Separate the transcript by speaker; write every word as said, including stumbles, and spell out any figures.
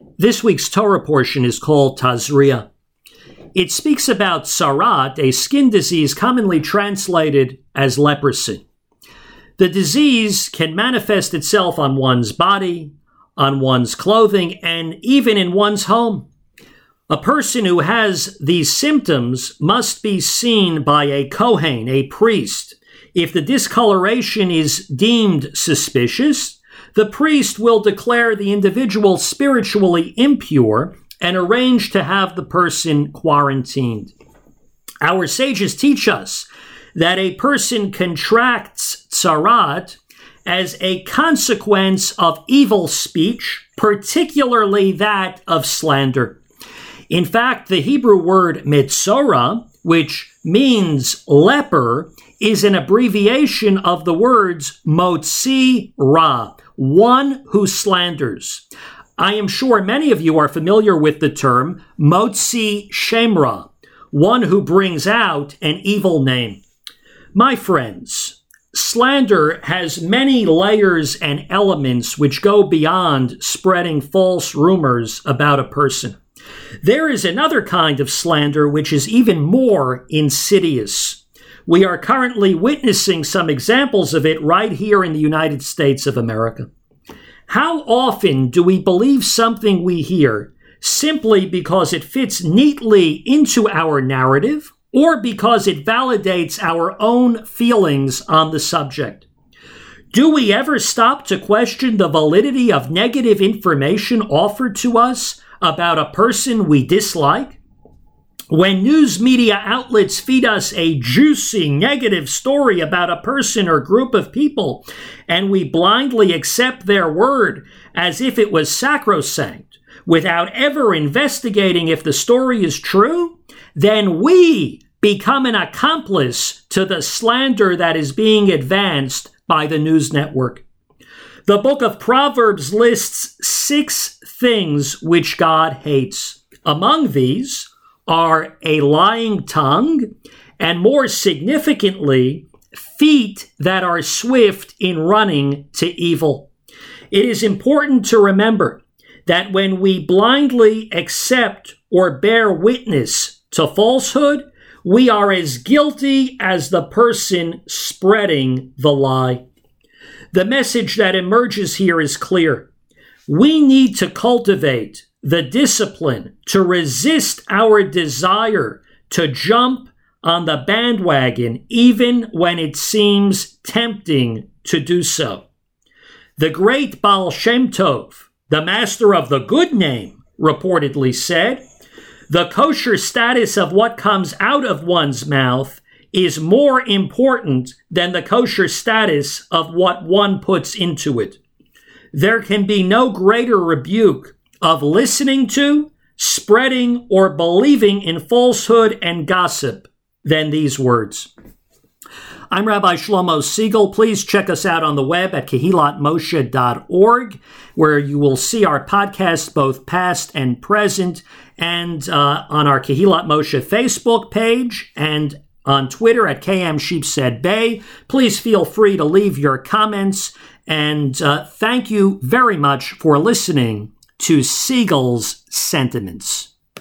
Speaker 1: This week's Torah portion is called Tazria. It speaks about tsarat, a skin disease commonly translated as leprosy. The disease can manifest itself on one's body, on one's clothing, and even in one's home. A person who has these symptoms must be seen by a Kohen, a priest. If the discoloration is deemed suspicious, the priest will declare the individual spiritually impure and arrange to have the person quarantined. Our sages teach us that a person contracts tsarat as a consequence of evil speech, particularly that of slander. In fact, the Hebrew word metzora, which means leper, is an abbreviation of the words motzi ra, one who slanders. I am sure many of you are familiar with the term motzi shemra, one who brings out an evil name. My friends, slander has many layers and elements which go beyond spreading false rumors about a person. There is another kind of slander which is even more insidious. We are currently witnessing some examples of it right here in the United States of America. How often do we believe something we hear simply because it fits neatly into our narrative or because it validates our own feelings on the subject? Do we ever stop to question the validity of negative information offered to us about a person we dislike? When news media outlets feed us a juicy negative story about a person or group of people, and we blindly accept their word as if it was sacrosanct, without ever investigating if the story is true, then we become an accomplice to the slander that is being advanced by the news network. The book of Proverbs lists six things which God hates. Among these are a lying tongue, and more significantly, feet that are swift in running to evil. It is important to remember that when we blindly accept or bear witness to falsehood, we are as guilty as the person spreading the lie. The message that emerges here is clear. We need to cultivate the discipline to resist our desire to jump on the bandwagon even when it seems tempting to do so. The great Baal Shem Tov, the master of the good name, reportedly said, "The kosher status of what comes out of one's mouth is more important than the kosher status of what one puts into it." There can be no greater rebuke of listening to, spreading, or believing in falsehood and gossip than these words. I'm Rabbi Shlomo Siegel. Please check us out on the web at kehilat moshe dot org, where you will see our podcasts, both past and present, and uh, on our Kehilat Moshe Facebook page and on Twitter at K M Sheepshead Bay. Please feel free to leave your comments, and uh, thank you very much for listening to Siegel's Sentiments.